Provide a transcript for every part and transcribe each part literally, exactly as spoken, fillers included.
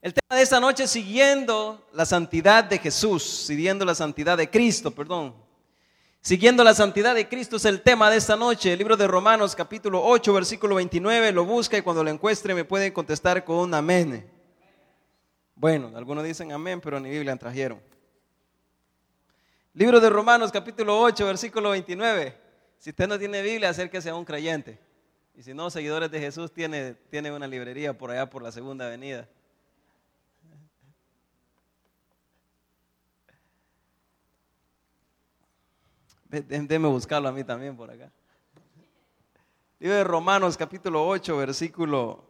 El tema de esta noche es siguiendo la santidad de Jesús, siguiendo la santidad de Cristo, perdón. Siguiendo la santidad de Cristo es el tema de esta noche. El libro de Romanos capítulo ocho, versículo veintinueve, lo busca y cuando lo encuentre me puede contestar con un amén. Bueno, algunos dicen amén, pero ni Biblia trajeron. Libro de Romanos capítulo ocho, versículo veintinueve. Si usted no tiene Biblia, acérquese a un creyente. Y si no, seguidores de Jesús, tiene, tiene una librería por allá por la Segunda Avenida. Déjeme buscarlo a mí también por acá. Libro de Romanos capítulo ocho, versículo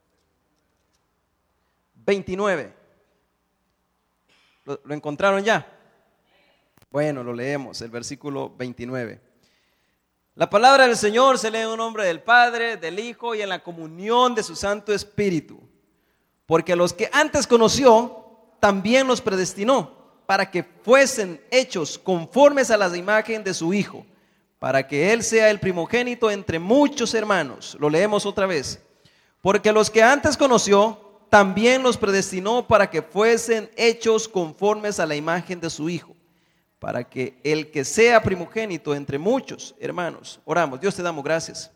veintinueve. ¿Lo, lo encontraron ya? Bueno, lo leemos, el versículo veintinueve. La palabra del Señor se lee en el nombre del Padre, del Hijo y en la comunión de su Santo Espíritu. Porque a los que antes conoció, también los predestinó para que fuesen hechos conformes a la imagen de su Hijo, para que Él sea el primogénito entre muchos hermanos. Lo leemos otra vez. Porque a los que antes conoció, también los predestinó para que fuesen hechos conformes a la imagen de su Hijo, para que el que sea primogénito entre muchos hermanos. Oramos. Dios, te damos gracias,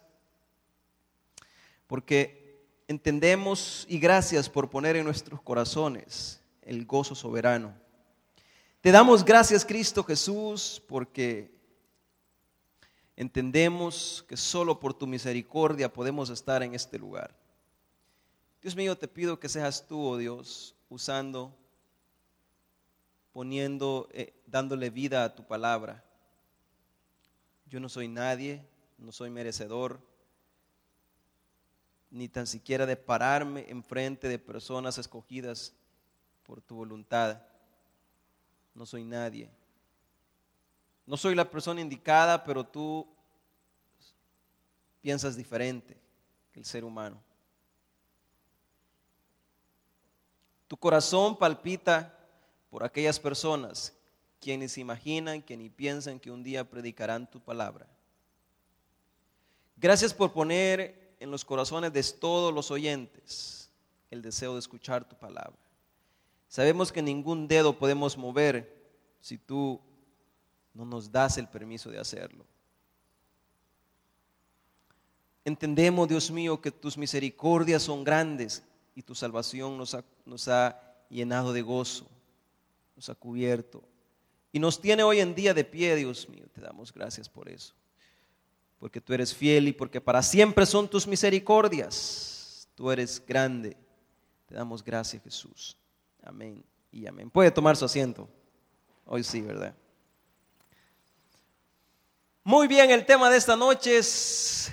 porque entendemos y gracias por poner en nuestros corazones el gozo soberano. Te damos gracias, Cristo Jesús, porque entendemos que solo por tu misericordia podemos estar en este lugar. Dios mío, te pido que seas tú, oh Dios, usando, poniendo, eh, dándole vida a tu palabra. Yo no soy nadie, no soy merecedor, ni tan siquiera de pararme enfrente de personas escogidas por tu voluntad. No soy nadie. No soy la persona indicada, pero tú piensas diferente que el ser humano. Tu corazón palpita por aquellas personas quienes imaginan, quienes piensan que un día predicarán tu palabra. Gracias por poner en los corazones de todos los oyentes el deseo de escuchar tu palabra. Sabemos que ningún dedo podemos mover si tú no nos das el permiso de hacerlo. Entendemos, Dios mío, que tus misericordias son grandes y tu salvación nos ha, nos ha llenado de gozo, nos ha cubierto y nos tiene hoy en día de pie, Dios mío. Te damos gracias por eso, porque tú eres fiel y porque para siempre son tus misericordias. Tú eres grande. Te damos gracias, Jesús. Amén y amén. Puede tomar su asiento. Hoy sí, ¿verdad? Muy bien, el tema de esta noche es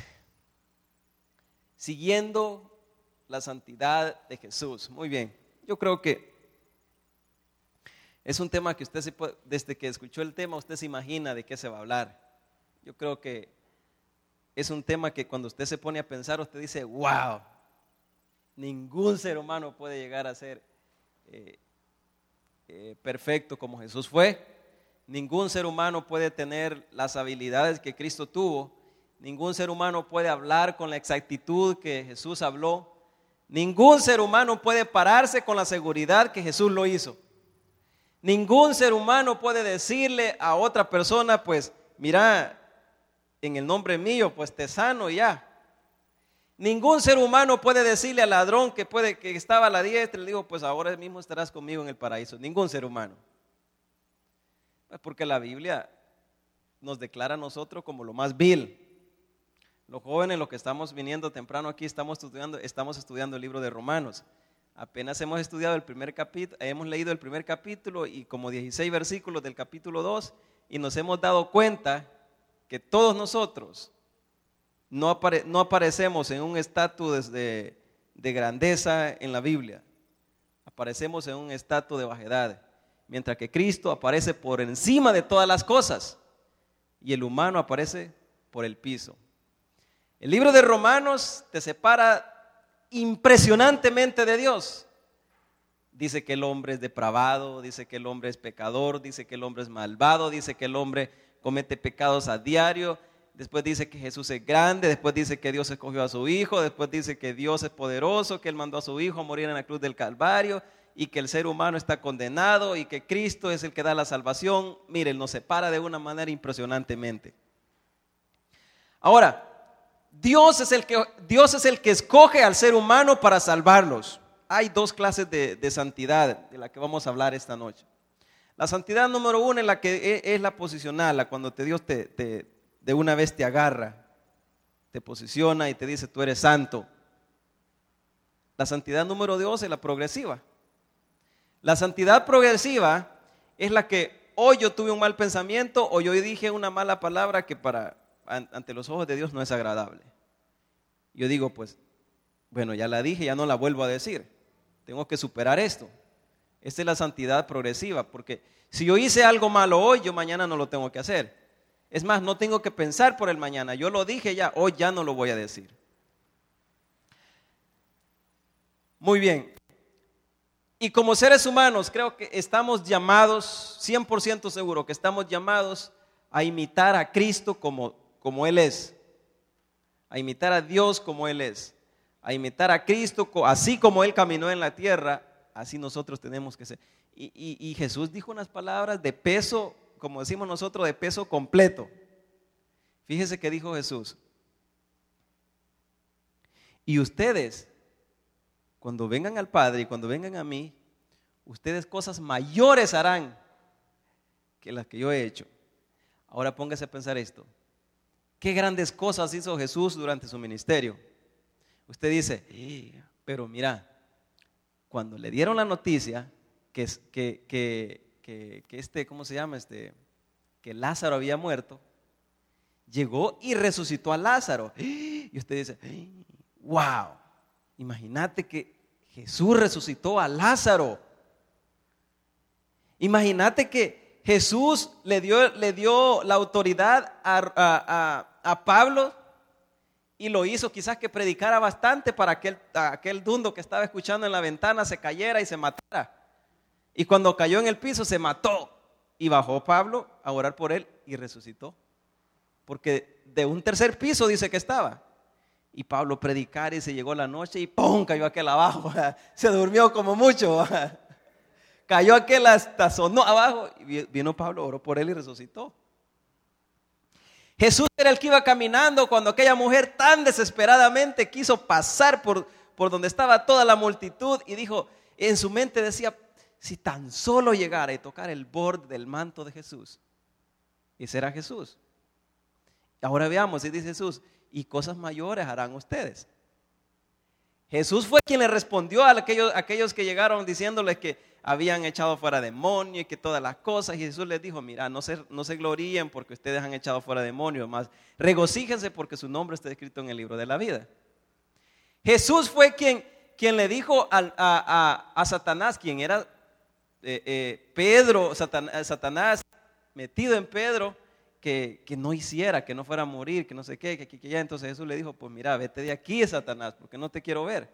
siguiendo la santidad de Jesús. Muy bien, yo creo que es un tema que usted se puede, desde que escuchó el tema usted se imagina de qué se va a hablar. Yo creo que es un tema que cuando usted se pone a pensar usted dice, wow, ningún ser humano puede llegar a ser eh, eh, perfecto como Jesús fue. Ningún ser humano puede tener las habilidades que Cristo tuvo. Ningún ser humano puede hablar con la exactitud que Jesús habló. Ningún ser humano puede pararse con la seguridad que Jesús lo hizo. Ningún ser humano puede decirle a otra persona, pues, mira, en el nombre mío, pues te sano y ya. Ningún ser humano puede decirle al ladrón que, puede, que estaba a la diestra, le digo, pues ahora mismo estarás conmigo en el paraíso. Ningún ser humano. Porque la Biblia nos declara a nosotros como lo más vil. Los jóvenes, los que estamos viniendo temprano aquí, estamos estudiando, estamos estudiando el libro de Romanos. Apenas hemos estudiado el primer capítulo, hemos leído el primer capítulo y como dieciséis versículos del capítulo dos y nos hemos dado cuenta que todos nosotros no, apare, no aparecemos en un estatus de, de grandeza en la Biblia. Aparecemos en un estatus de bajedad, mientras que Cristo aparece por encima de todas las cosas y el humano aparece por el piso. El libro de Romanos te separa impresionantemente de Dios. Dice que el hombre es depravado, dice que el hombre es pecador, dice que el hombre es malvado, dice que el hombre comete pecados a diario. después dice que Jesús es grande, después dice que Dios escogió a su Hijo, después dice que Dios es poderoso, que Él mandó a su Hijo a morir en la cruz del Calvario y que el ser humano está condenado y que Cristo es el que da la salvación. Miren, nos separa de una manera impresionantemente. Ahora, Dios es el que, Dios es el que escoge al ser humano para salvarlos. Hay dos clases de, de santidad de la que vamos a hablar esta noche. La santidad número uno es la que es, es la posicional, la cuando te, Dios te, te, de una vez te agarra, te posiciona y te dice tú eres santo. La santidad número dos es la progresiva. La santidad progresiva es la que hoy yo tuve un mal pensamiento o yo dije una mala palabra que para ante los ojos de Dios no es agradable. Yo digo, pues, bueno, ya la dije, ya no la vuelvo a decir. Tengo que superar esto. Esta es la santidad progresiva, porque si yo hice algo malo hoy, yo mañana no lo tengo que hacer. Es más, no tengo que pensar por el mañana. Yo lo dije ya, hoy ya no lo voy a decir. Muy bien. Y como seres humanos, creo que estamos llamados, cien por ciento seguro que estamos llamados a imitar a Cristo como, como Él es. A imitar a Dios como Él es. A imitar a Cristo así como Él caminó en la tierra. Así nosotros tenemos que ser. Y, y, y Jesús dijo unas palabras de peso, como decimos nosotros, de peso completo. Fíjese que dijo Jesús. Y ustedes, cuando vengan al Padre y cuando vengan a mí, ustedes cosas mayores harán que las que yo he hecho. Ahora póngase a pensar esto. ¿Qué grandes cosas hizo Jesús durante su ministerio? Usted dice, pero mira, cuando le dieron la noticia que, que, que, que, que este, ¿cómo se llama? Este, que Lázaro había muerto, llegó y resucitó a Lázaro. Y usted dice, wow, imagínate que Jesús resucitó a Lázaro. Imagínate que Jesús le dio, le dio la autoridad a, a, a, a Pablo y lo hizo quizás que predicara bastante para que aquel, aquel dundo que estaba escuchando en la ventana se cayera y se matara. Y cuando cayó en el piso se mató. Y bajó Pablo a orar por él y resucitó. Porque de un tercer piso dice que estaba. Y Pablo predicar y se llegó la noche y ¡pum! Cayó aquel abajo. Se durmió como mucho. Cayó aquel hasta sonó abajo. Y vino Pablo, oró por él y resucitó. Jesús era el que iba caminando cuando aquella mujer tan desesperadamente quiso pasar por, por donde estaba toda la multitud y dijo, en su mente decía, si tan solo llegara y tocar el borde del manto de Jesús. Ese era Jesús. Ahora veamos, y dice Jesús, y cosas mayores harán ustedes. Jesús fue quien le respondió a aquellos, a aquellos que llegaron diciéndoles que habían echado fuera demonios y que todas las cosas. Y Jesús les dijo, mira, no se, no se gloríen porque ustedes han echado fuera demonios, más regocíjense porque su nombre está escrito en el libro de la vida. Jesús fue quien, quien le dijo a, a, a, a Satanás, quien era eh, eh, Pedro, Satanás, Satanás metido en Pedro, que, que no hiciera, que no fuera a morir, que no sé qué, que, que, que ya. Entonces Jesús le dijo, pues mira, vete de aquí, Satanás, porque no te quiero ver.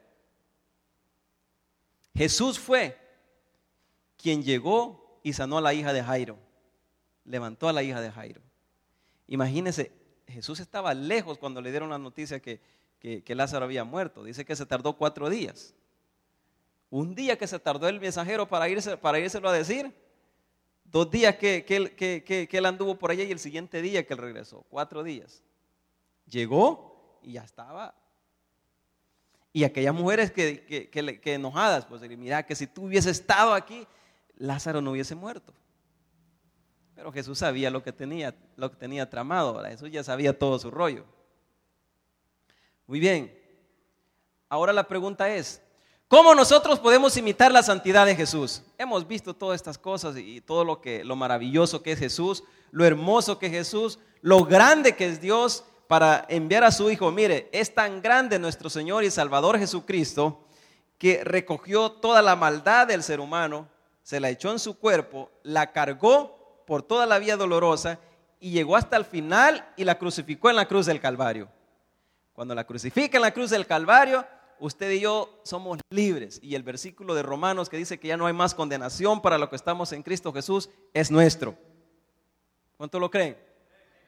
Jesús fue quien llegó y sanó a la hija de Jairo, levantó a la hija de Jairo. Imagínense, Jesús estaba lejos cuando le dieron la noticia que, que, que Lázaro había muerto. Dice que se tardó cuatro días. Un día que se tardó el mensajero para irse, para írselo a decir. Dos días que, que, él, que, que, que él anduvo por allá y el siguiente día que él regresó. Cuatro días. Llegó y ya estaba. Y aquellas mujeres que, que, que, que enojadas, pues mira que si tú hubieses estado aquí, Lázaro no hubiese muerto. Pero Jesús sabía lo que tenía, lo que tenía tramado, ¿verdad? Jesús ya sabía todo su rollo. Muy bien. Ahora la pregunta es, ¿cómo nosotros podemos imitar la santidad de Jesús? Hemos visto todas estas cosas y todo lo que, lo maravilloso que es Jesús, lo hermoso que es Jesús, lo grande que es Dios para enviar a su Hijo. Mire, es tan grande nuestro Señor y Salvador Jesucristo que recogió toda la maldad del ser humano, se la echó en su cuerpo, la cargó por toda la vía dolorosa y llegó hasta el final y la crucificó en la cruz del Calvario. Cuando la crucifica en la cruz del Calvario, usted y yo somos libres. Y el versículo de Romanos que dice que ya no hay más condenación para los que estamos en Cristo Jesús es nuestro. ¿Cuánto lo creen?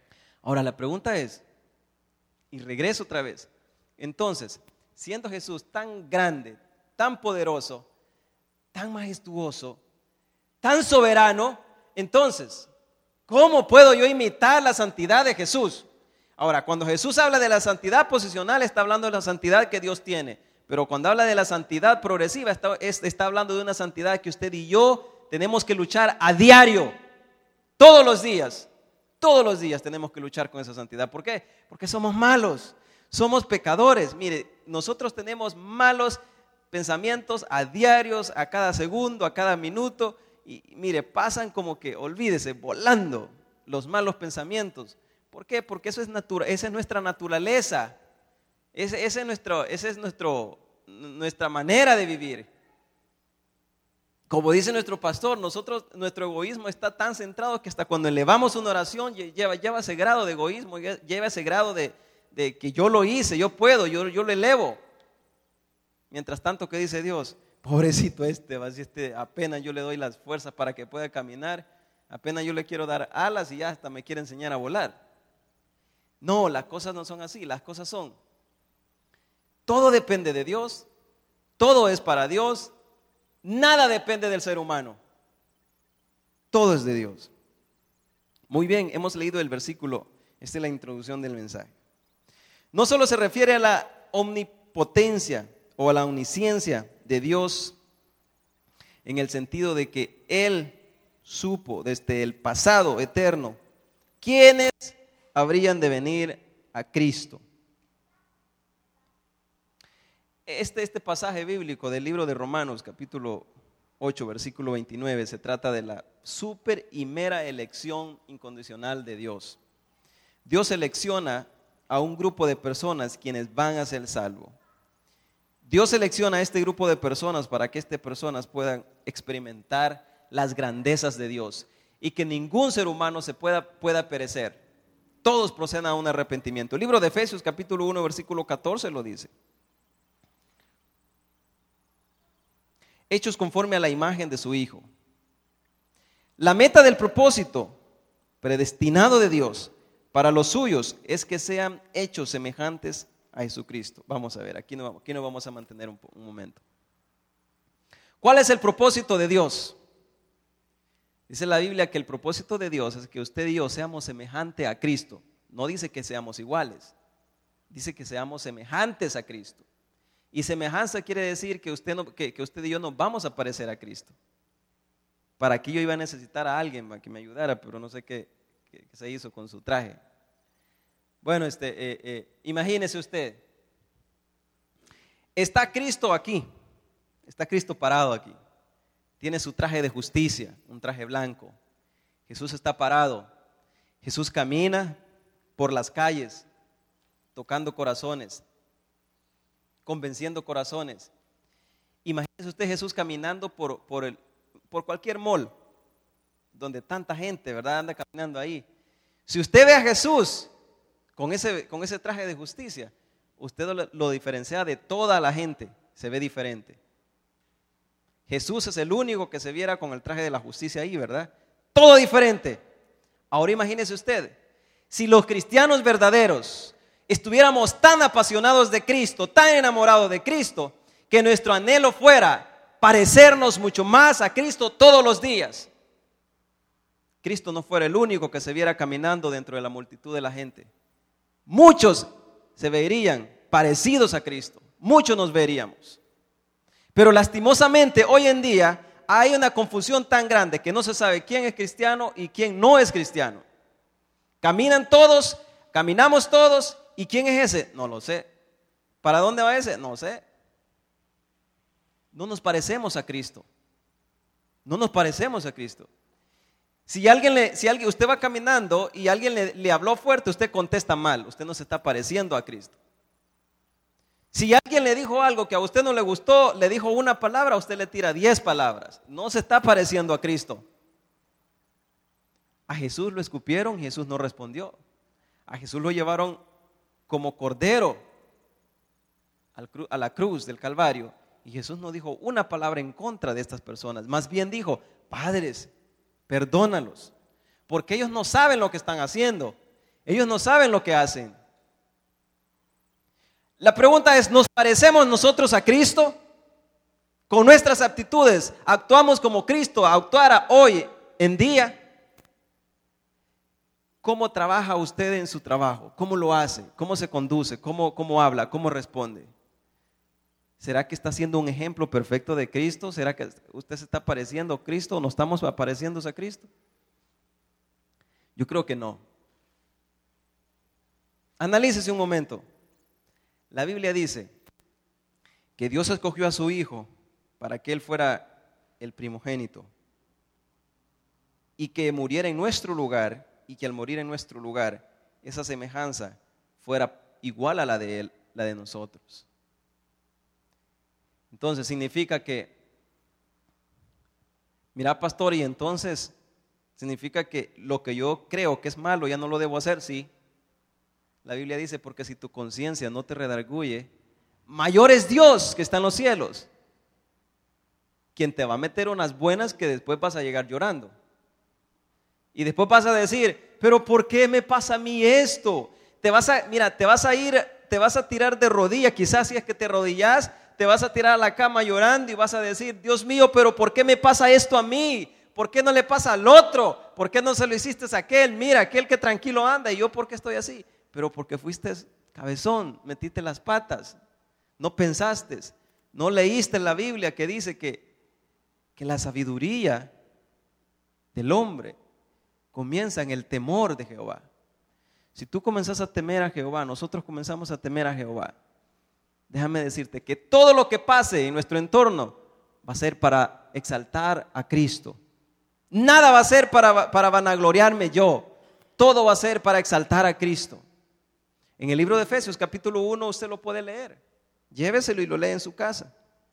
Ahora la pregunta es, y regreso otra vez, entonces, siendo Jesús tan grande, tan poderoso, tan majestuoso, tan soberano, entonces, ¿cómo puedo yo imitar la santidad de Jesús? Ahora, cuando Jesús habla de la santidad posicional, está hablando de la santidad que Dios tiene. Pero cuando habla de la santidad progresiva, está, está hablando de una santidad que usted y yo tenemos que luchar a diario, todos los días. Todos los días tenemos que luchar con esa santidad. ¿Por qué? Porque somos malos, somos pecadores. Mire, nosotros tenemos malos pensamientos a diarios, a cada segundo, a cada minuto. Y mire, pasan como que, olvídese, volando los malos pensamientos. ¿Por qué? Porque eso es natura, esa es nuestra naturaleza. Ese, ese es nuestro, esa es nuestro, nuestra manera de vivir. Como dice nuestro pastor, nosotros, nuestro egoísmo está tan centrado que hasta cuando elevamos una oración lleva, lleva ese grado de egoísmo, lleva ese grado de, de que yo lo hice, yo puedo, yo, yo lo elevo. Mientras tanto, ¿qué dice Dios? Pobrecito este, así este, apenas yo le doy las fuerzas para que pueda caminar, apenas yo le quiero dar alas y ya hasta me quiere enseñar a volar. No, las cosas no son así, las cosas son, todo depende de Dios, todo es para Dios, nada depende del ser humano, todo es de Dios. Muy bien, hemos leído el versículo, esta es la introducción del mensaje. No solo se refiere a la omnipotencia o a la omnisciencia de Dios en el sentido de que Él supo desde el pasado eterno quiénes habrían de venir a Cristo. Este, este pasaje bíblico del libro de Romanos, capítulo ocho, versículo veintinueve, se trata de la super y mera elección incondicional de Dios. Dios selecciona a un grupo de personas quienes van a ser salvos. Dios selecciona a este grupo de personas para que estas personas puedan experimentar las grandezas de Dios y que ningún ser humano se pueda, pueda perecer. Todos procedan a un arrepentimiento. El libro de Efesios capítulo uno versículo catorce lo dice. Hechos conforme a la imagen de su Hijo. La meta del propósito predestinado de Dios para los suyos es que sean hechos semejantes a Jesucristo. Vamos a ver, aquí nos vamos, aquí nos vamos a mantener un, un momento. ¿Cuál es el propósito de Dios? Dice la Biblia que el propósito de Dios es que usted y yo seamos semejantes a Cristo. No dice que seamos iguales, dice que seamos semejantes a Cristo. Y semejanza quiere decir que usted, no, que, que usted y yo nos vamos a parecer a Cristo. Para aquí yo iba a necesitar a alguien para que me ayudara, pero no sé qué, qué, qué se hizo con su traje. Bueno, este, eh, eh, imagínese usted, está Cristo aquí, está Cristo parado aquí, tiene su traje de justicia, un traje blanco. Jesús está parado, Jesús camina por las calles, tocando corazones, convenciendo corazones. Imagínese usted Jesús caminando por, por, el, por cualquier mall, donde tanta gente, ¿verdad?, anda caminando ahí. Si usted ve a Jesús con ese, con ese traje de justicia, usted lo, lo diferencia de toda la gente, se ve diferente. Jesús es el único que se viera con el traje de la justicia ahí, ¿verdad? Todo diferente. Ahora imagínese usted, si los cristianos verdaderos estuviéramos tan apasionados de Cristo, tan enamorados de Cristo, que nuestro anhelo fuera parecernos mucho más a Cristo todos los días, Cristo no fuera el único que se viera caminando dentro de la multitud de la gente. Muchos se verían parecidos a Cristo, muchos nos veríamos. Pero lastimosamente hoy en día hay una confusión tan grande que no se sabe quién es cristiano y quién no es cristiano. Caminan todos, caminamos todos, ¿y quién es ese? No lo sé. ¿Para dónde va ese? No sé. No nos parecemos a Cristo. No nos parecemos a Cristo. Si alguien, le, si alguien usted va caminando y alguien le, le habló fuerte, usted contesta mal, usted no se está pareciendo a Cristo. Si alguien le dijo algo que a usted no le gustó, le dijo una palabra, usted le tira diez palabras, no se está pareciendo a Cristo. A Jesús lo escupieron, Jesús no respondió. A Jesús lo llevaron como cordero a la cruz del Calvario y Jesús no dijo una palabra en contra de estas personas, más bien dijo: padres, perdónalos, porque ellos no saben lo que están haciendo. Ellos no saben lo que hacen. La pregunta es, ¿nos parecemos nosotros a Cristo? Con nuestras aptitudes, ¿actuamos como Cristo actuara hoy en día? ¿Cómo trabaja usted en su trabajo? ¿Cómo lo hace? ¿Cómo se conduce? ¿Cómo, cómo habla? ¿Cómo responde? ¿Será que está siendo un ejemplo perfecto de Cristo? ¿Será que usted se está pareciendo a Cristo o no estamos pareciéndose a Cristo? Yo creo que no. Analícese un momento. La Biblia dice que Dios escogió a su Hijo para que Él fuera el primogénito y que muriera en nuestro lugar, y que al morir en nuestro lugar esa semejanza fuera igual a la de Él, la de nosotros. Entonces significa que, mira, pastor, y entonces significa que lo que yo creo que es malo ya no lo debo hacer. Sí, la Biblia dice, porque si tu conciencia no te redarguye, mayor es Dios que está en los cielos, quien te va a meter unas buenas que después vas a llegar llorando. Y después vas a decir, pero ¿por qué me pasa a mí esto? Te vas a, mira, te vas a ir, te vas a tirar de rodillas, quizás si es que te arrodillas, te vas a tirar a la cama llorando y vas a decir, Dios mío, pero ¿por qué me pasa esto a mí? ¿Por qué no le pasa al otro? ¿Por qué no se lo hiciste a aquel? Mira, aquel que tranquilo anda, y yo ¿por qué estoy así? Pero porque fuiste cabezón, metiste las patas, no pensaste, no leíste la Biblia que dice que, que la sabiduría del hombre comienza en el temor de Jehová. Si tú comenzas a temer a Jehová, nosotros comenzamos a temer a Jehová, déjame decirte que todo lo que pase en nuestro entorno va a ser para exaltar a Cristo. Nada va a ser para, para vanagloriarme yo, todo va a ser para exaltar a Cristo. En el libro de Efesios capítulo uno usted lo puede leer, lléveselo y lo lee en su casa.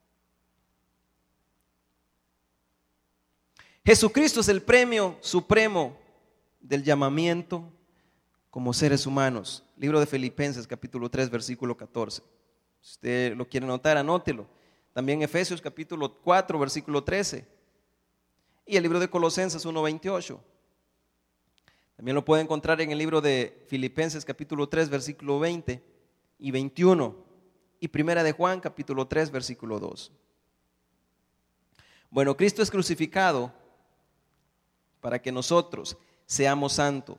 Jesucristo es el premio supremo del llamamiento como seres humanos. Libro de Filipenses capítulo tres versículo catorce. Si usted lo quiere anotar, anótelo. También Efesios capítulo cuatro versículo trece. Y el libro de Colosenses uno veintiocho. También lo puede encontrar en el libro de Filipenses capítulo tres versículo veinte y veintiuno. Y primera de Juan capítulo tres versículo dos. Bueno, Cristo es crucificado para que nosotros seamos santos.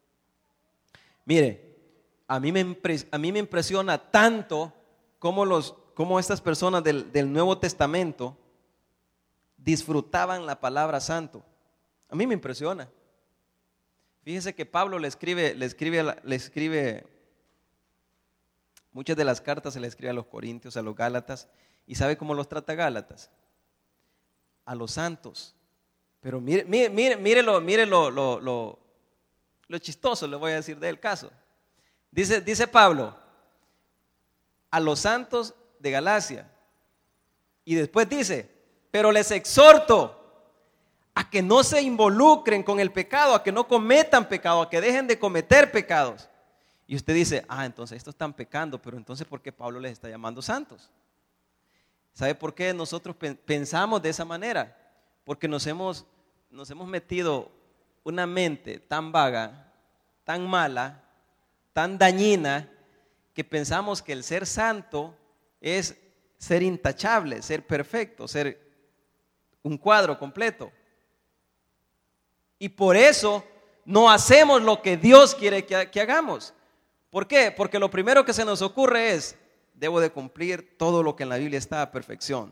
Mire, a mí me, impres, a mí me impresiona tanto cómo, los, cómo estas personas del, del Nuevo Testamento disfrutaban la palabra santo. A mí me impresiona. Fíjese que Pablo le escribe, le escribe, le escribe muchas de las cartas, se le escribe a los Corintios, a los Gálatas, y ¿sabe cómo los trata Gálatas? A los santos. Pero mire, mire, mire, mire, lo, mire lo, lo, lo, lo chistoso, le voy a decir del caso. Dice, dice Pablo, a los santos de Galacia. Y después dice, pero les exhorto a que no se involucren con el pecado, a que no cometan pecado, a que dejen de cometer pecados. Y usted dice, ah, entonces estos están pecando, pero entonces ¿por qué Pablo les está llamando santos? ¿Sabe por qué nosotros pensamos de esa manera? Porque nos hemos, nos hemos metido una mente tan vaga, tan mala, tan dañina, que pensamos que el ser santo es ser intachable, ser perfecto, ser un cuadro completo. Y por eso no hacemos lo que Dios quiere que, que hagamos. ¿Por qué? Porque lo primero que se nos ocurre es, debo de cumplir todo lo que en la Biblia está a perfección.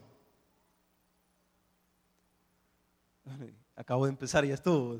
Acabo de empezar y ya estuvo.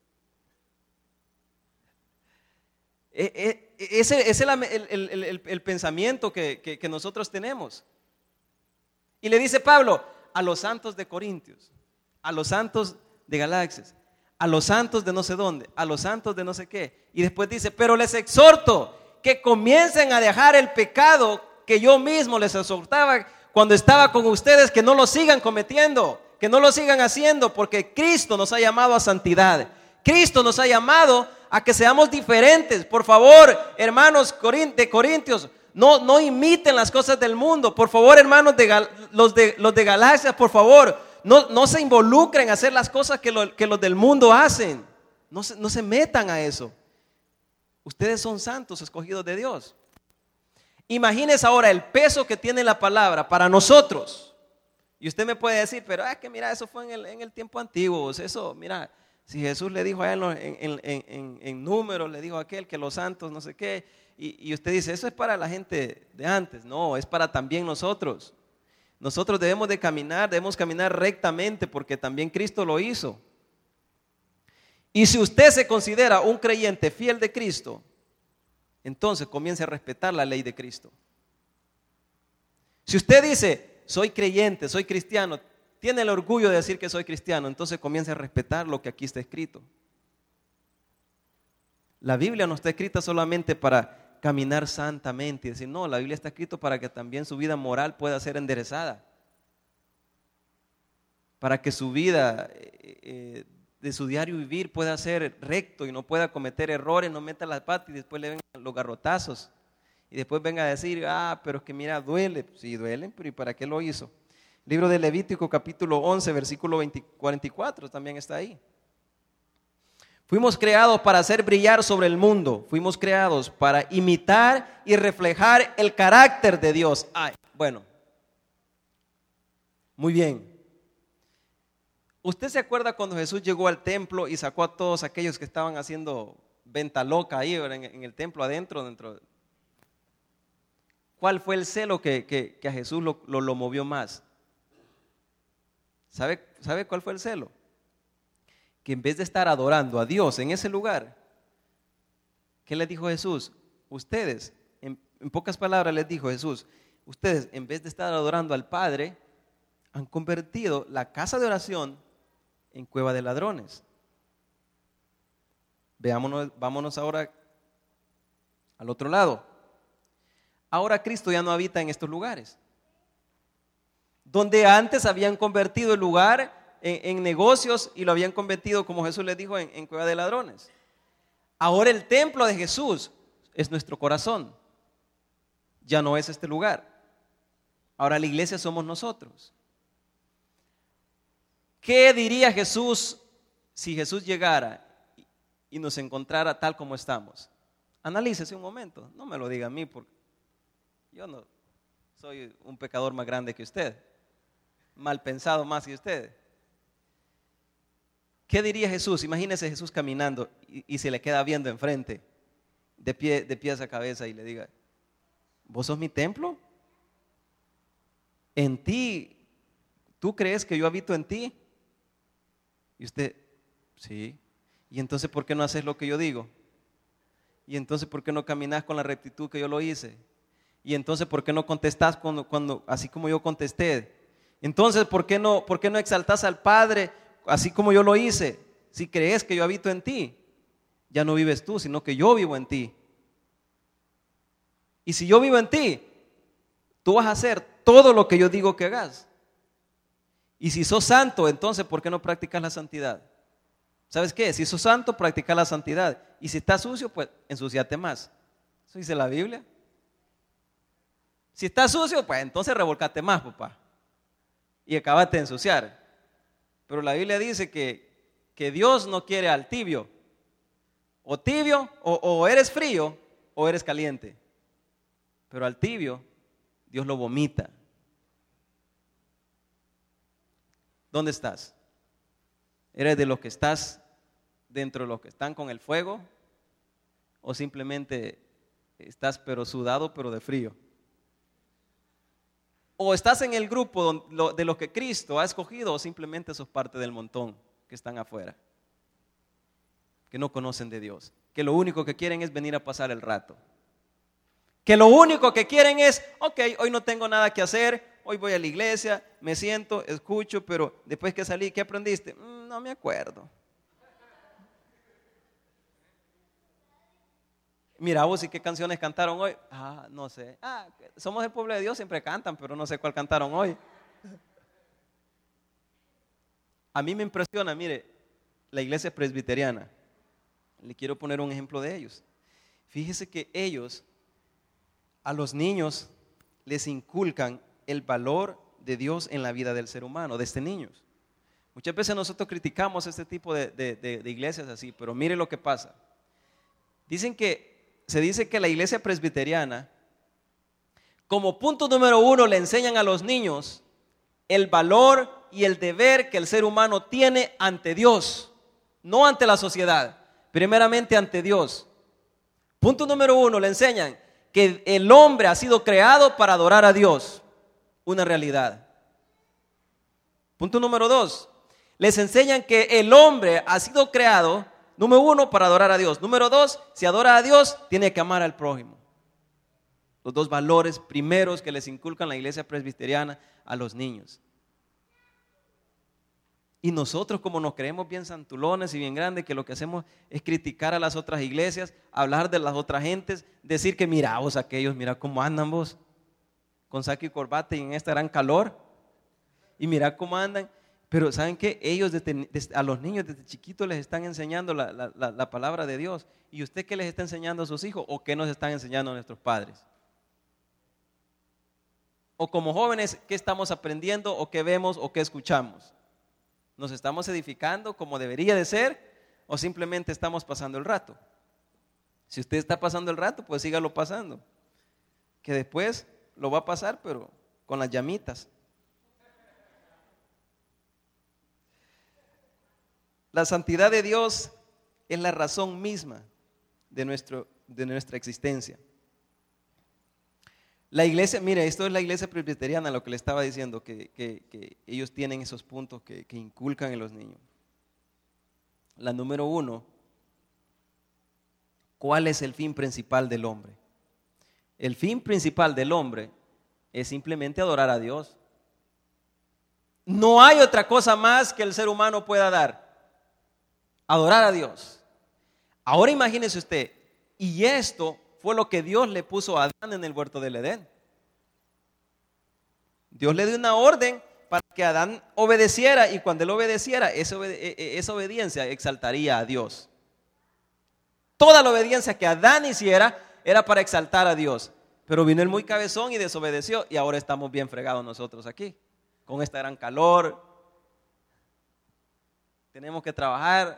Ese es el, el, el, el, el pensamiento que, que, que nosotros tenemos. Y le dice Pablo a los santos de Corintios, a los santos de Galaxias, a los santos de no sé dónde, a los santos de no sé qué. Y después dice, pero les exhorto que comiencen a dejar el pecado que yo mismo les exhortaba cuando estaba con ustedes, que no lo sigan cometiendo, que no lo sigan haciendo, porque Cristo nos ha llamado a santidad. Cristo nos ha llamado a que seamos diferentes. Por favor, hermanos de Corintios, no, no imiten las cosas del mundo. Por favor, hermanos de Gal, los, de, los de Galacia, por favor, no, no se involucren a hacer las cosas que, lo, que los del mundo hacen. No se, no se metan a eso. Ustedes son santos, escogidos de Dios. Imagínese ahora el peso que tiene la palabra para nosotros. Y usted me puede decir, pero es que mira, eso fue en el, en el tiempo antiguo. Eso, mira, si Jesús le dijo a él en, en, en, en, en números, le dijo a aquel que los santos no sé qué. Y, y usted dice, eso es para la gente de antes. No, es para también nosotros. Nosotros debemos de caminar, debemos caminar rectamente porque también Cristo lo hizo. Y si usted se considera un creyente fiel de Cristo, entonces comience a respetar la ley de Cristo. Si usted dice, soy creyente, soy cristiano, tiene el orgullo de decir que soy cristiano, entonces comience a respetar lo que aquí está escrito. La Biblia no está escrita solamente para caminar santamente y decir, no, la Biblia está escrita para que también su vida moral pueda ser enderezada, para que su vida eh, eh, de su diario vivir pueda ser recto y no pueda cometer errores, no meta las patas y después le vengan los garrotazos y después venga a decir, ah, pero es que mira, duele. Sí, duelen, pero ¿y para qué lo hizo? Libro de Levítico capítulo once, versículo veinte, cuarenta y cuatro también está ahí. Fuimos creados para hacer brillar sobre el mundo, fuimos creados para imitar y reflejar el carácter de Dios. Ay, bueno, muy bien. ¿Usted se acuerda cuando Jesús llegó al templo y sacó a todos aquellos que estaban haciendo venta loca ahí en, en el templo adentro? Dentro? ¿Cuál fue el celo que, que, que a Jesús lo, lo, lo movió más? ¿Sabe, ¿Sabe cuál fue el celo? Que en vez de estar adorando a Dios en ese lugar, ¿qué les dijo Jesús? Ustedes, en, en pocas palabras les dijo Jesús, ustedes en vez de estar adorando al Padre, han convertido la casa de oración en cueva de ladrones. Veámonos, vámonos ahora al otro lado. Ahora Cristo ya no habita en estos lugares, donde antes habían convertido el lugar en, en negocios y lo habían convertido, como Jesús les dijo, en, en cueva de ladrones. Ahora el templo de Jesús es nuestro corazón, ya no es este lugar. Ahora la iglesia somos nosotros. ¿Qué diría Jesús si Jesús llegara y nos encontrara tal como estamos? Analícese un momento, no me lo diga a mí porque yo no soy un pecador más grande que usted, mal pensado más que usted. ¿Qué diría Jesús? Imagínese Jesús caminando y, y se le queda viendo enfrente, de pie, de pies a cabeza y le diga, ¿vos sos mi templo? En ti, ¿tú crees que yo habito en ti? Y usted, sí. ¿Y entonces por qué no haces lo que yo digo? ¿Y entonces por qué no caminas con la rectitud que yo lo hice? ¿Y entonces por qué no contestás cuando, cuando, así como yo contesté? Entonces ¿por qué no, por qué no exaltás al Padre así como yo lo hice? Si crees que yo habito en ti, ya no vives tú, sino que yo vivo en ti. Y si yo vivo en ti, tú vas a hacer todo lo que yo digo que hagas. Y si sos santo, entonces ¿por qué no practicas la santidad? ¿Sabes qué? Si sos santo, practica la santidad. Y si estás sucio, pues ensúciate más. Eso dice la Biblia. Si estás sucio, pues entonces revolcate más, papá. Y acabate de ensuciar. Pero la Biblia dice que, que Dios no quiere al tibio. O tibio, o, o eres frío, o eres caliente. Pero al tibio, Dios lo vomita. ¿Dónde estás? ¿Eres de los que estás dentro de los que están con el fuego? ¿O simplemente estás pero sudado pero de frío? ¿O estás en el grupo de los que Cristo ha escogido o simplemente sos parte del montón que están afuera? Que no conocen de Dios, que lo único que quieren es venir a pasar el rato. Que lo único que quieren es, ok, hoy no tengo nada que hacer, hoy voy a la iglesia, me siento, escucho, pero después que salí, ¿qué aprendiste? Mm, no me acuerdo. Mira vos, ¿y qué canciones cantaron hoy? Ah, no sé. Ah, somos el pueblo de Dios, siempre cantan, pero no sé cuál cantaron hoy. A mí me impresiona, mire, la iglesia presbiteriana. Le quiero poner un ejemplo de ellos. Fíjese que ellos a los niños les inculcan el valor de Dios en la vida del ser humano, desde niños. Muchas veces nosotros criticamos este tipo de, de, de, de iglesias así, pero mire lo que pasa. Dicen que se dice que la iglesia presbiteriana, como punto número uno, le enseñan a los niños el valor y el deber que el ser humano tiene ante Dios, no ante la sociedad, primeramente ante Dios. Punto número uno, le enseñan que el hombre ha sido creado para adorar a Dios, una realidad. Punto número dos, les enseñan que el hombre ha sido creado, número uno, para adorar a Dios. Número dos, si adora a Dios, tiene que amar al prójimo. Los dos valores primeros que les inculcan la iglesia presbiteriana a los niños. Y nosotros, como nos creemos bien santulones y bien grandes, que lo que hacemos es criticar a las otras iglesias, hablar de las otras gentes, decir que mira vos aquellos, mira cómo andan vos, con saco y corbata y en este gran calor, y mira cómo andan. Pero ¿saben qué? Ellos desde, desde, a los niños desde chiquitos les están enseñando la, la, la, la palabra de Dios. ¿Y usted qué les está enseñando a sus hijos? ¿O qué nos están enseñando a nuestros padres? O como jóvenes, ¿qué estamos aprendiendo? ¿O qué vemos? ¿O qué escuchamos? ¿Nos estamos edificando como debería de ser? ¿O simplemente estamos pasando el rato? Si usted está pasando el rato, pues sígalo pasando, que después lo va a pasar, pero con las llamitas. La santidad de Dios es la razón misma de, nuestro, de nuestra existencia. La iglesia, mire, esto es la iglesia presbiteriana, lo que le estaba diciendo, que, que, que ellos tienen esos puntos que, que inculcan en los niños. La número uno, ¿cuál es el fin principal del hombre? El fin principal del hombre es simplemente adorar a Dios. No hay otra cosa más que el ser humano pueda dar. Adorar a Dios. Ahora imagínese usted, y esto fue lo que Dios le puso a Adán en el huerto del Edén. Dios le dio una orden para que Adán obedeciera, y cuando él obedeciera, esa, obede- esa obediencia exaltaría a Dios. Toda la obediencia que Adán hiciera era para exaltar a Dios. Pero vino el muy cabezón y desobedeció, y ahora estamos bien fregados nosotros aquí, con este gran calor. Tenemos que trabajar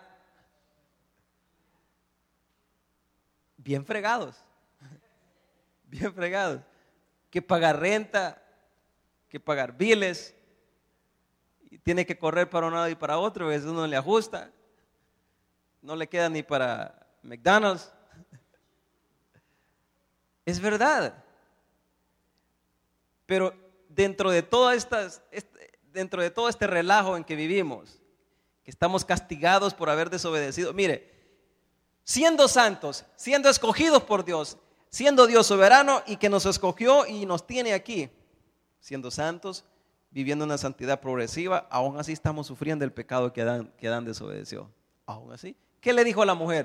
bien fregados. Bien fregados, que pagar renta, que pagar biles, y tiene que correr para un lado y para otro, a veces uno le ajusta, no le queda ni para McDonald's. Es verdad, pero dentro de todas estas, este, dentro de todo este relajo en que vivimos, que estamos castigados por haber desobedecido, mire, siendo santos, siendo escogidos por Dios, siendo Dios soberano y que nos escogió y nos tiene aquí, siendo santos, viviendo una santidad progresiva, aún así estamos sufriendo el pecado que Adán, que Adán desobedeció. Aún así, ¿qué le dijo a la mujer?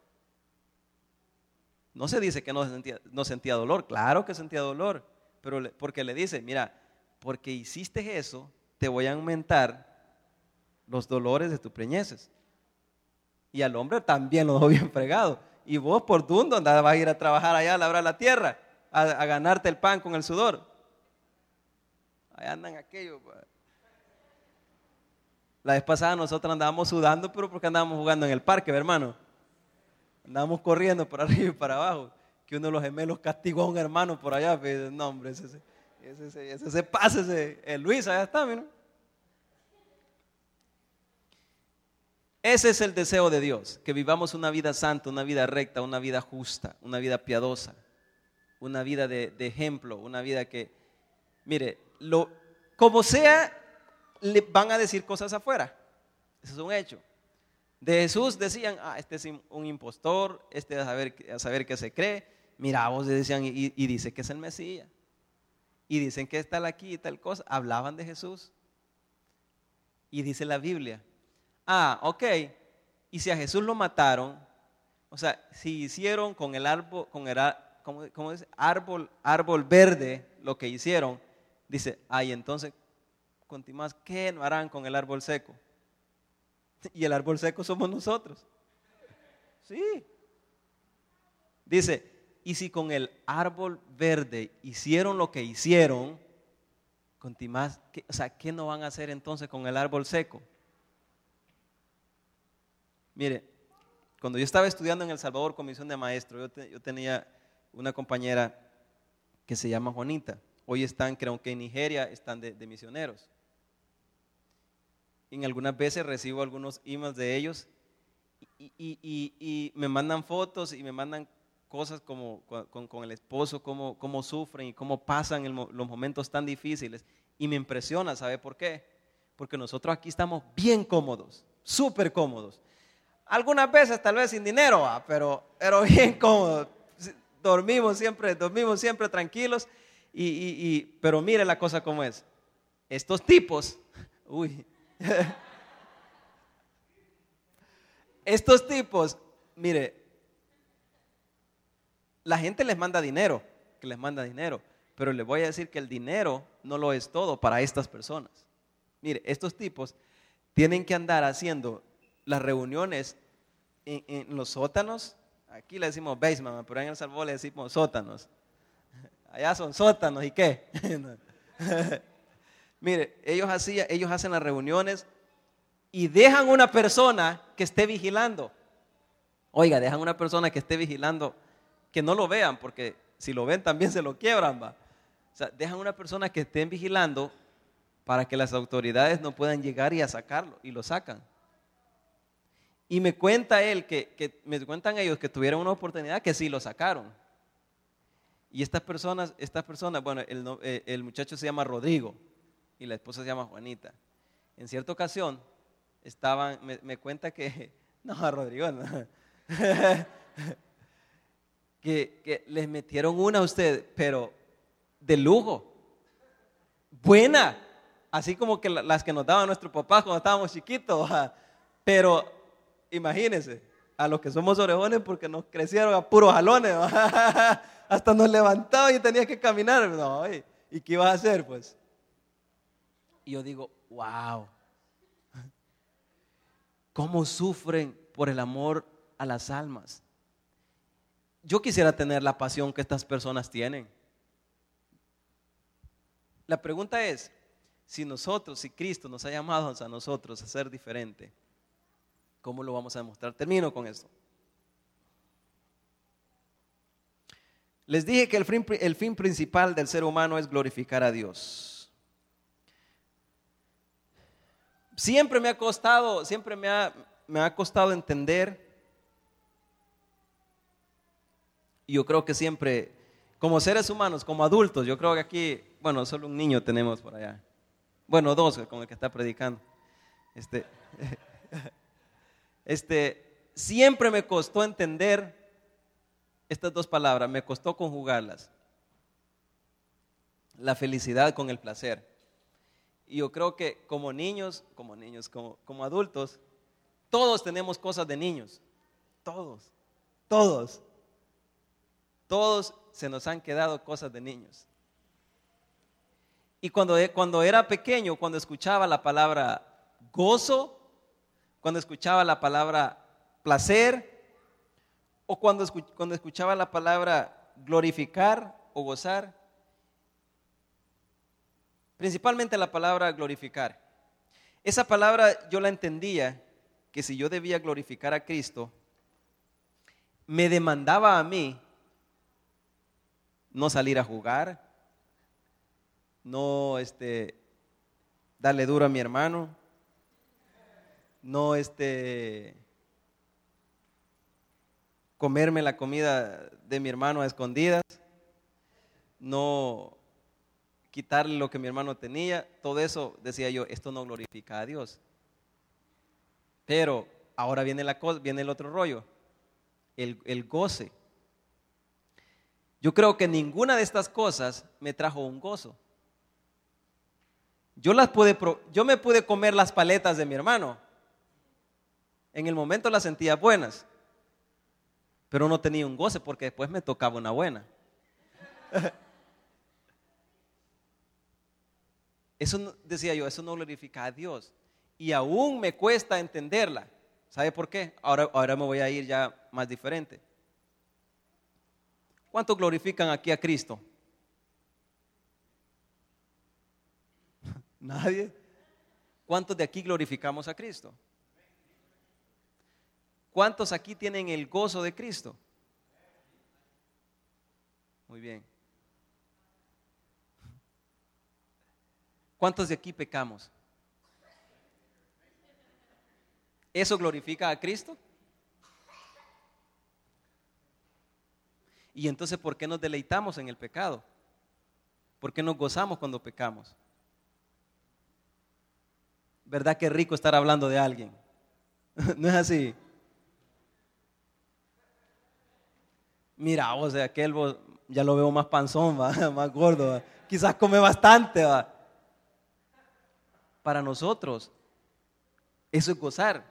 No se dice que no sentía, no sentía dolor, claro que sentía dolor, pero le, porque le dice, mira, porque hiciste eso, te voy a aumentar los dolores de tus preñeces. Y al hombre también lo dejó bien fregado. Y vos por dundo andás, vas a ir a trabajar allá a labrar la tierra, a, a ganarte el pan con el sudor. Allá andan aquellos. La vez pasada nosotros andábamos sudando, pero porque andábamos jugando en el parque, hermano. Andábamos corriendo por arriba y para abajo. Que uno de los gemelos castigó a un hermano por allá. Pues, no, hombre, ese, ese, ese, ese, ese se pasa, ese, el Luis, allá está, ¿no? Ese es el deseo de Dios, que vivamos una vida santa, una vida recta, una vida justa, una vida piadosa, una vida de, de ejemplo, una vida que, mire, lo, como sea, le van a decir cosas afuera, eso es un hecho. De Jesús decían, ah, este es un impostor, este a saber, a saber qué se cree, mira, vos decían, y, y dice que es el Mesías, y dicen que es tal aquí y tal cosa, hablaban de Jesús, y dice la Biblia, ah, ok, y si a Jesús lo mataron, o sea, si hicieron con el árbol, con el, ¿cómo, cómo dice? árbol, árbol verde lo que hicieron, dice, ay, entonces, continuamos, ¿qué no harán con el árbol seco? Y el árbol seco somos nosotros. Sí. Dice, y si con el árbol verde hicieron lo que hicieron, continuamos, ¿qué, o sea, ¿qué no van a hacer entonces con el árbol seco? Mire, cuando yo estaba estudiando en El Salvador con misión de maestro, yo, te, yo tenía una compañera que se llama Juanita. Hoy están, creo que en Nigeria, están de, de misioneros. Y en algunas veces recibo algunos emails de ellos y, y, y, y me mandan fotos y me mandan cosas como con, con el esposo, cómo, cómo sufren y cómo pasan el, los momentos tan difíciles. Y me impresiona, ¿sabe por qué? Porque nosotros aquí estamos bien cómodos, súper cómodos. Algunas veces tal vez sin dinero, ¿va? pero, pero bien cómodos. Dormimos siempre, dormimos siempre tranquilos. Y, y, y, pero mire la cosa como es. Estos tipos, uy, estos tipos, mire, la gente les manda dinero, que les manda dinero, pero les voy a decir que el dinero no lo es todo para estas personas. Mire, estos tipos tienen que andar haciendo las reuniones en, en los sótanos. Aquí le decimos basement, pero en El Salvador le decimos sótanos. Allá son sótanos, ¿y qué? Mire, ellos, hacían, ellos hacen las reuniones y dejan una persona que esté vigilando. Oiga, dejan una persona que esté vigilando, que no lo vean, porque si lo ven también se lo quiebran, va. O sea, dejan una persona que estén vigilando para que las autoridades no puedan llegar y a sacarlo, y lo sacan. Y me cuenta él, que, que me cuentan ellos que tuvieron una oportunidad que sí lo sacaron. Y estas personas, estas personas, bueno, el, el muchacho se llama Rodrigo y la esposa se llama Juanita. En cierta ocasión estaban, me, me cuenta que, no, Rodrigo no, que, que les metieron una a usted, pero de lujo, buena, así como que las que nos daban nuestros papás cuando estábamos chiquitos, pero imagínense, a los que somos orejones porque nos crecieron a puros jalones, hasta nos levantaban y tenía que caminar, no, ¿y qué ibas a hacer pues? Y yo digo, wow, cómo sufren por el amor a las almas. Yo quisiera tener la pasión que estas personas tienen. La pregunta es, si nosotros, si Cristo nos ha llamado a nosotros a ser diferente, ¿cómo lo vamos a demostrar? Termino con esto. Les dije que el fin, el fin principal del ser humano es glorificar a Dios. Siempre me ha costado, siempre me ha, me ha costado entender. Y yo creo que siempre, como seres humanos, como adultos, yo creo que aquí, bueno, solo un niño tenemos por allá. Bueno, dos con el que está predicando. Este, este, siempre me costó entender estas dos palabras, me costó conjugarlas. La felicidad con el placer. Y yo creo que como niños, como niños, como, como adultos, todos tenemos cosas de niños. Todos, todos. Todos se nos han quedado cosas de niños. Y cuando, cuando era pequeño, cuando escuchaba la palabra gozo, cuando escuchaba la palabra placer, o cuando, cuando escuchaba la palabra glorificar o gozar, principalmente la palabra glorificar. Esa palabra yo la entendía que si yo debía glorificar a Cristo, me demandaba a mí no salir a jugar, no este, darle duro a mi hermano, no este, comerme la comida de mi hermano a escondidas, no quitarle lo que mi hermano tenía. Todo eso decía yo, esto no glorifica a Dios. Pero ahora viene, la cosa, viene el otro rollo, el, el goce. Yo creo que ninguna de estas cosas me trajo un gozo. Yo, las pude, yo me pude comer las paletas de mi hermano. En el momento las sentía buenas, pero no tenía un goce porque después me tocaba una buena. Eso decía yo, eso no glorifica a Dios. Y aún me cuesta entenderla. ¿Sabe por qué? Ahora, ahora me voy a ir ya más diferente. ¿Cuántos glorifican aquí a Cristo? Nadie. ¿Cuántos de aquí glorificamos a Cristo? ¿Cuántos aquí tienen el gozo de Cristo? Muy bien. ¿Cuántos de aquí pecamos? ¿Eso glorifica a Cristo? Y entonces, ¿por qué nos deleitamos en el pecado? ¿Por qué nos gozamos cuando pecamos? ¿Verdad que es rico estar hablando de alguien? ¿No es así? Mira, o sea, aquel vos, ya lo veo más panzón, ¿va? Más gordo, ¿va? Quizás come bastante, ¿va? Para nosotros, eso es gozar.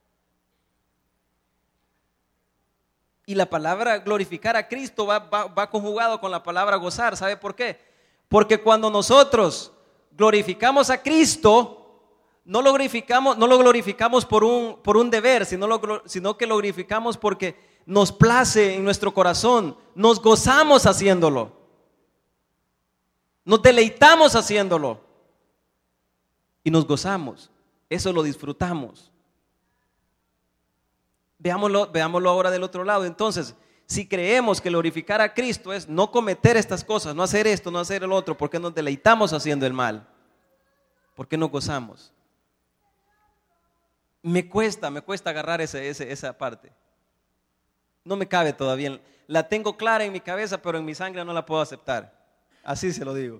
Y la palabra glorificar a Cristo va, va, va conjugado con la palabra gozar. ¿Sabe por qué? Porque cuando nosotros glorificamos a Cristo, no lo glorificamos, no lo glorificamos por un, por un deber, sino, lo, sino que lo glorificamos porque nos place en nuestro corazón, nos gozamos haciéndolo, nos deleitamos haciéndolo y nos gozamos, eso lo disfrutamos. Veámoslo, veámoslo ahora del otro lado. Entonces, si creemos que glorificar a Cristo es no cometer estas cosas, no hacer esto, no hacer el otro, ¿por qué nos deleitamos haciendo el mal? ¿Por qué nos gozamos? Me cuesta, me cuesta agarrar ese, ese, esa parte. No me cabe todavía. La tengo clara en mi cabeza, pero en mi sangre no la puedo aceptar. Así se lo digo.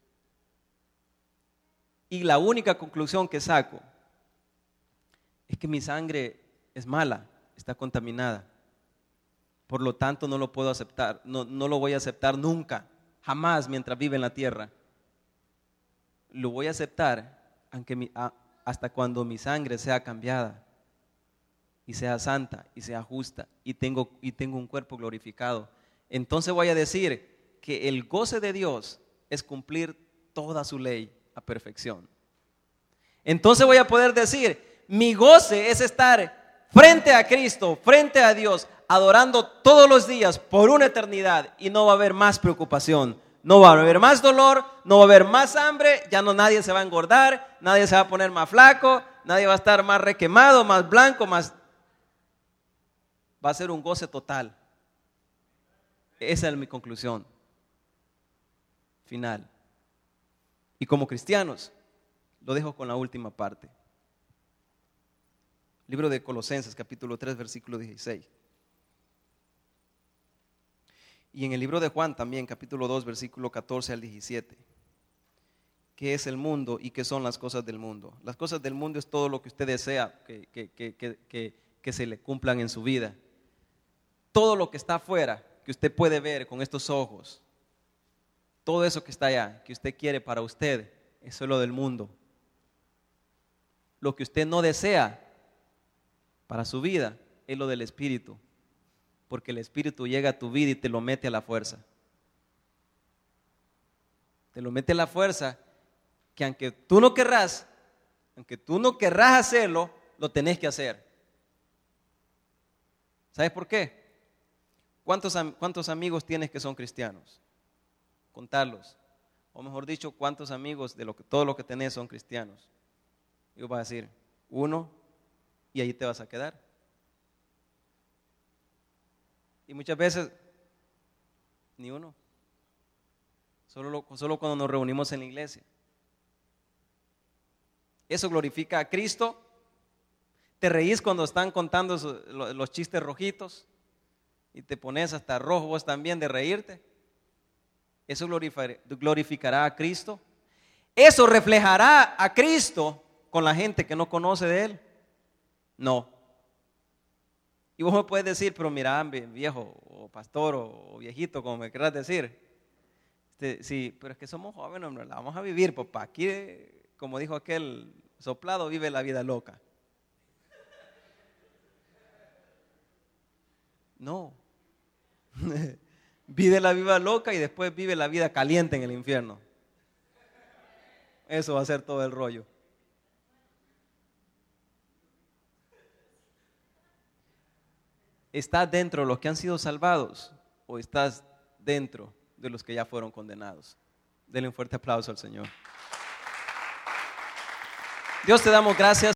Y la única conclusión que saco es que mi sangre es mala, está contaminada. Por lo tanto, no lo puedo aceptar, no, no lo voy a aceptar nunca, jamás mientras vive en la tierra. Lo voy a aceptar aunque mi, a, hasta cuando mi sangre sea cambiada y sea santa y sea justa y tengo, y tengo un cuerpo glorificado. Entonces voy a decir que el goce de Dios es cumplir toda su ley a perfección. Entonces voy a poder decir, mi goce es estar frente a Cristo, frente a Dios, adorando todos los días por una eternidad, y no va a haber más preocupación, no va a haber más dolor, no va a haber más hambre, ya no nadie se va a engordar, nadie se va a poner más flaco, nadie va a estar más requemado, más blanco, más... Va a ser un goce total. Esa es mi conclusión final. Y como cristianos, lo dejo con la última parte. Libro de Colosenses, capítulo tres, versículo dieciséis. Y en el libro de Juan también, capítulo dos, versículo catorce al diecisiete. ¿Qué es el mundo y qué son las cosas del mundo? Las cosas del mundo es todo lo que usted desea que, que, que, que, que, que se le cumplan en su vida. Todo lo que está afuera, que usted puede ver con estos ojos, todo eso que está allá, que usted quiere para usted, eso es lo del mundo. Lo que usted no desea para su vida es lo del Espíritu, porque el Espíritu llega a tu vida y te lo mete a la fuerza. Te lo mete a la fuerza que aunque tú no querrás, aunque tú no querrás hacerlo, lo tenés que hacer. ¿Sabes por qué? ¿Cuántos, cuántos amigos tienes que son cristianos? Contarlos. O mejor dicho, ¿cuántos amigos de lo que, todo lo que tenés son cristianos? Yo voy a decir, uno, y ahí te vas a quedar. Y muchas veces, ni uno. Solo, lo, solo cuando nos reunimos en la iglesia. Eso glorifica a Cristo. Te reís cuando están contando los chistes rojitos y te pones hasta rojo vos también de reírte. Eso glorificará a Cristo. Eso reflejará a Cristo con la gente que no conoce de Él. No. Y vos me puedes decir, pero mira, viejo, o pastor, o viejito, como me querrás decir. Este, sí, pero es que somos jóvenes, hombre, la vamos a vivir, papá. Aquí, como dijo aquel soplado, vive la vida loca. No. Vive la vida loca y después vive la vida caliente en el infierno. Eso va a ser todo el rollo. ¿Estás dentro de los que han sido salvados o estás dentro de los que ya fueron condenados? Denle un fuerte aplauso al Señor. Dios, te damos gracias.